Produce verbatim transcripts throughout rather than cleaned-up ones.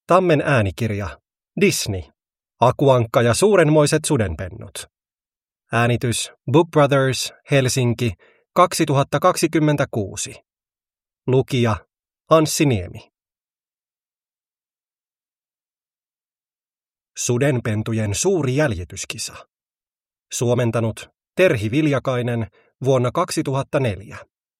Tammen äänikirja. Disney. Akuankka ja suurenmoiset sudenpennut. Äänitys Book Brothers, Helsinki, kaksituhattakaksikymmentäkuusi. Lukija Anssi Niemi. Sudenpentujen suuri jäljityskisa. Suomentanut Terhi Viljakainen vuonna kaksituhattaneljä.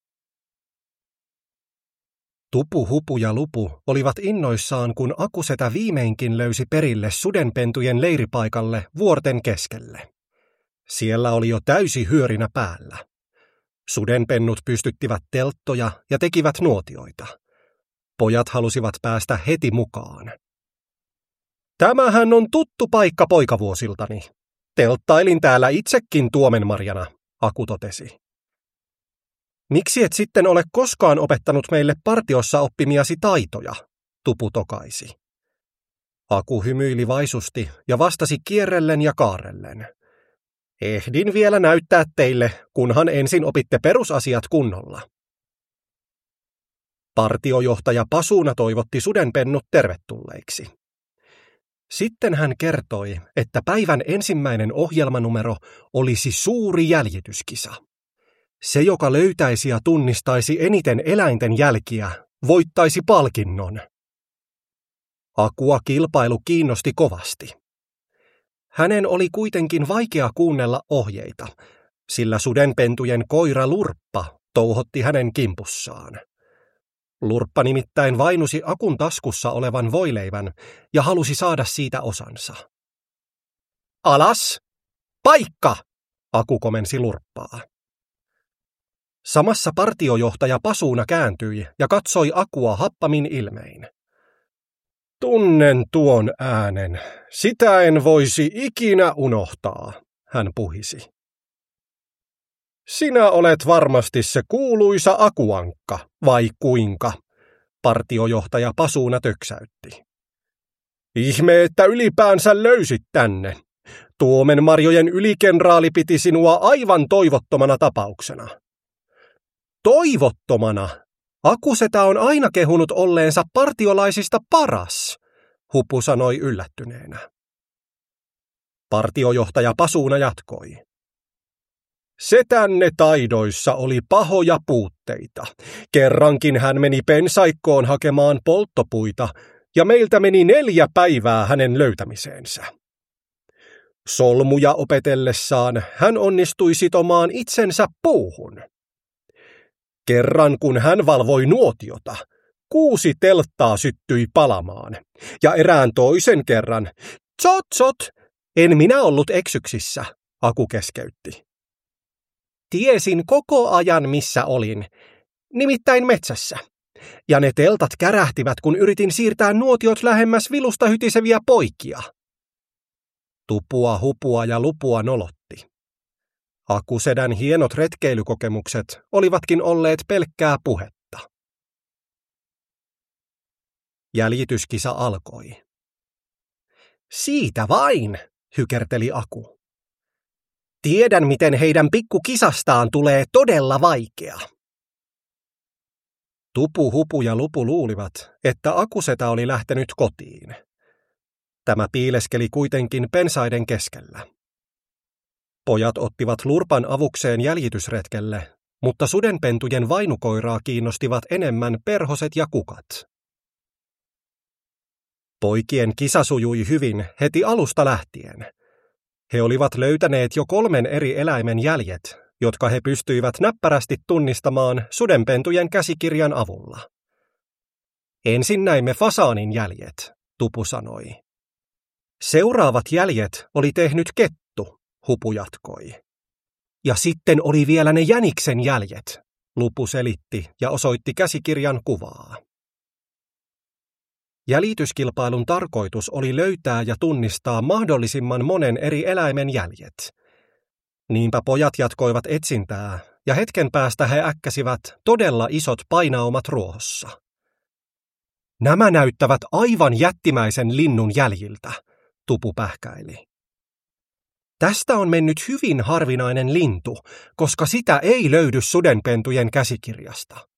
Tupu, Hupu ja Lupu olivat innoissaan, kun Akusetä viimeinkin löysi perille sudenpentujen leiripaikalle vuorten keskelle. Siellä oli jo täysi hyörinä päällä. Sudenpennut pystyttivät telttoja ja tekivät nuotioita. Pojat halusivat päästä heti mukaan. Tämähän on tuttu paikka poikavuosiltani. Telttailin täällä itsekin Tuomenmarjana, Aku totesi. Miksi et sitten ole koskaan opettanut meille partiossa oppimiasi taitoja, Tupu tokaisi. Aku hymyili vaisusti ja vastasi kierrellen ja kaarrellen. Ehdin vielä näyttää teille, kunhan ensin opitte perusasiat kunnolla. Partiojohtaja Pasuna toivotti sudenpennut tervetulleiksi. Sitten hän kertoi, että päivän ensimmäinen ohjelmanumero olisi suuri jäljityskisa. Se, joka löytäisi ja tunnistaisi eniten eläinten jälkiä, voittaisi palkinnon. Akua kilpailu kiinnosti kovasti. Hänen oli kuitenkin vaikea kuunnella ohjeita, sillä sudenpentujen koira Lurppa touhotti hänen kimpussaan. Lurppa nimittäin vainusi Akun taskussa olevan voileivän ja halusi saada siitä osansa. Alas! Paikka! Aku komensi Lurppaa. Samassa partiojohtaja Pasuna kääntyi ja katsoi Akua happamin ilmein. Tunnen tuon äänen. Sitä en voisi ikinä unohtaa, hän puhisi. Sinä olet varmasti se kuuluisa Akuankka, vai kuinka? Partiojohtaja Pasuna töksäytti. Ihme, että ylipäänsä löysit tänne. Tuomenmarjojen ylikenraali piti sinua aivan toivottomana tapauksena. Toivottomana? Akusetä on aina kehunut olleensa partiolaisista paras, Hupu sanoi yllättyneenä. Partiojohtaja Pasuna jatkoi. Setänne taidoissa oli pahoja puutteita. Kerrankin hän meni pensaikkoon hakemaan polttopuita, ja meiltä meni neljä päivää hänen löytämiseensä. Solmuja opetellessaan hän onnistui sitomaan itsensä puuhun. Kerran kun hän valvoi nuotiota, kuusi telttaa syttyi palamaan, ja erään toisen kerran, tsot tsot, en minä ollut eksyksissä, Aku keskeytti. Tiesin koko ajan, missä olin, nimittäin metsässä, ja ne teltat kärähtivät, kun yritin siirtää nuotiot lähemmäs vilusta hytiseviä poikia. Tupua, Hupua ja Lupua nolotti. Akusedän hienot retkeilykokemukset olivatkin olleet pelkkää puhetta. Jäljityskisa alkoi. Siitä vain, hykerteli Aku. Tiedän, miten heidän pikkukisastaan tulee todella vaikea. Tupu, Hupu ja Lupu luulivat, että Akusetä oli lähtenyt kotiin. Tämä piileskeli kuitenkin pensaiden keskellä. Pojat ottivat Lurpan avukseen jäljitysretkelle, mutta sudenpentujen vainukoiraa kiinnostivat enemmän perhoset ja kukat. Poikien kisa sujui hyvin heti alusta lähtien. He olivat löytäneet jo kolmen eri eläimen jäljet, jotka he pystyivät näppärästi tunnistamaan sudenpentujen käsikirjan avulla. Ensin näimme fasaanin jäljet, Tupu sanoi. Seuraavat jäljet oli tehnyt kettu, Hupu jatkoi. Ja sitten oli vielä ne jäniksen jäljet, Lupu selitti ja osoitti käsikirjan kuvaa. Jäljityskilpailun tarkoitus oli löytää ja tunnistaa mahdollisimman monen eri eläimen jäljet. Niinpä pojat jatkoivat etsintää, ja hetken päästä he äkkäsivät todella isot painaumat ruohossa. Nämä näyttävät aivan jättimäisen linnun jäljiltä, Tupu pähkäili. Tästä on mennyt hyvin harvinainen lintu, koska sitä ei löydy sudenpentujen käsikirjasta.